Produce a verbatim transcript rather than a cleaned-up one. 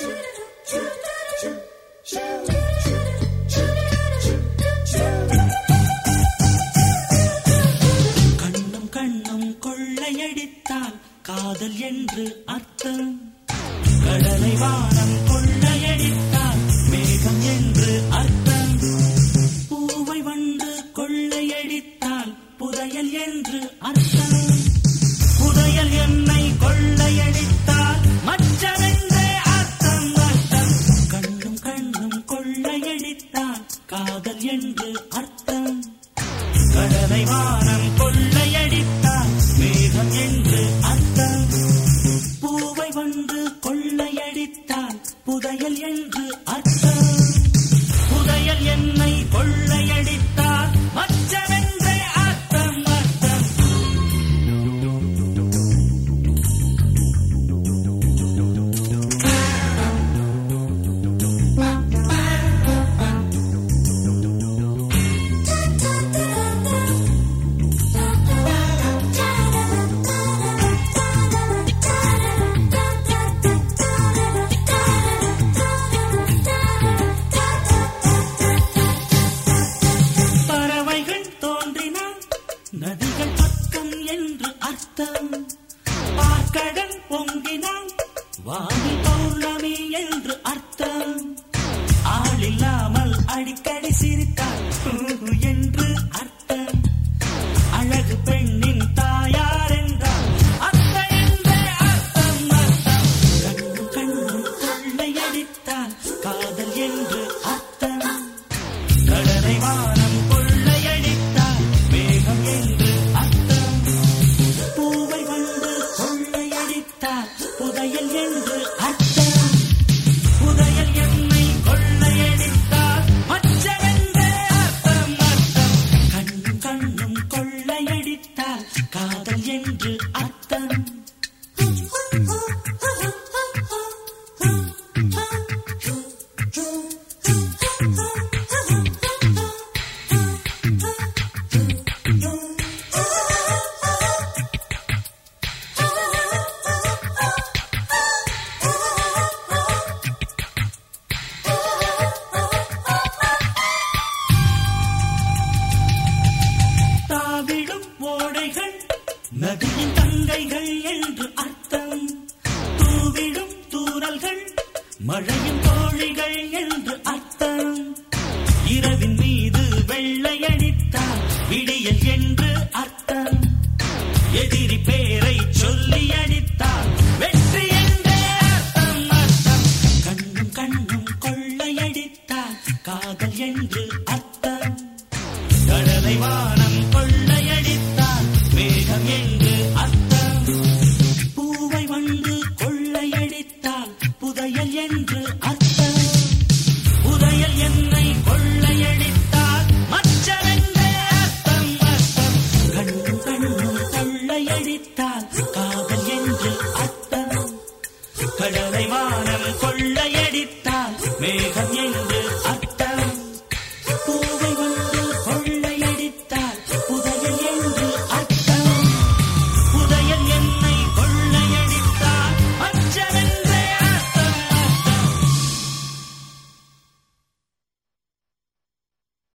கண்ணும் கண்ணும் கொள்ளையடித்தால் காதல் என்று அர்த்தம். கடலை வானம் கொள்ளையடித்தால் மேகம் என்று அர்த்தம். பூவை வந்து கொள்ளையடித்தால் புதையல் என்று அர்த்தம். புதையல் என்னை கொள்ளையடித்தால் மச்சமென்றே அர்த்தம் அர்த்தம். கண்ணும் கண்ணும் கொள்ளையடித்தால் காதல் என்று அர்த்தம். கடலை வானம் கொள்ளையடித்தால் மேகம் என்று அர்த்தம். பூவை வந்து கொள்ளையடித்தால் புதையல் என்று அர்த்தம். புதையல் என்னை கொள்ளையடித்தால் மச்சமென்றே அர்த்தம் அர்த்தம். நதிகள் பக்கம் என்று அர்த்தம். பார்க்கடல் பொங்கினால் வானில் பௌர்ணமி என்று அர்த்தம். ஆளில்லாமல் அடிக்கடி சிரித்தால் என்று அர்த்தம். அழகு பெண்ணின் தாயார் என்றால் அத்தை என்றே அர்த்தம் அர்த்தம். கண்ணும் கண்ணும் கொள்ளையடித்தால் காதல் என்று அர்த்தம். கடலை வானம் கொள்ளையடித்தால் மேகம் என்று அர்த்தம். பூவை வந்து கொள்ளையடித்தால் புதையல் என்று அர்த்தம். புதையல் என்னை கொள்ளையடித்தால் மச்சமென்றே அர்த்தம் அர்த்தம். கண்ணும் கண்ணும் கொள்ளையடித்தால் காதல் என்று அர்த்தம். தாவிடும் ஓடைகள் நதியின் தங்கைகள் என்று அர்த்தம். தூவிடும் தூறல்கள் மழையின் தோழிகள் என்று அர்த்தம். இரவின் மீது வெள்ளையடித்தால் விடியல் என்று அர்த்தம். எதிரி பேரை சொல்லி அடித்தால் வெற்றி என்றே அர்த்தம் அர்த்தம். கண்ணும் கண்ணும் கொள்ளையடித்தால் காதல் என்று அர்த்தம். கடலை வானம் கொள்ளையடித்தால் மேகம் என்று அர்த்தம். பூவை வந்து கொள்ளையடித்தால் புதையல் என்று அர்த்தம்.